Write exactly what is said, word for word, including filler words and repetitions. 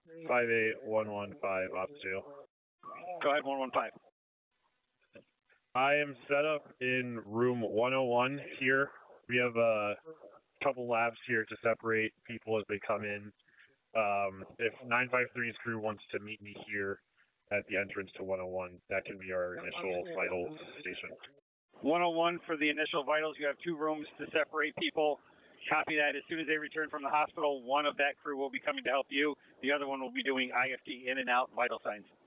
five eight one one five, Op two. Go ahead, one one five. I am set up in room one oh one here. We have a couple labs here to separate people as they come in. Um, if nine five three's crew wants to meet me here at the entrance to one oh one, that can be our initial vital station. one oh one for the initial vitals. You have two rooms to separate people. Copy that. As soon as they return from the hospital, one of that crew will be coming to help you. The other one will be doing I F T in and out vital signs.